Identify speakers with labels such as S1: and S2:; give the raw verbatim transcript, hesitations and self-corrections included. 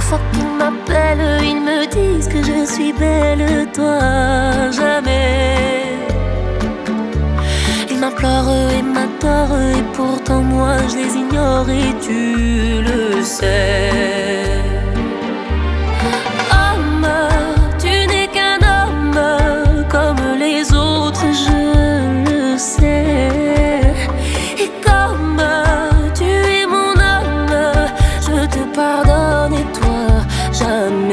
S1: fois qu'ils m'appellent, ils me disent que je suis belle, toi jamais. Ils m'implorent et m'adorent et pourtant moi je les ignore et tu le sais.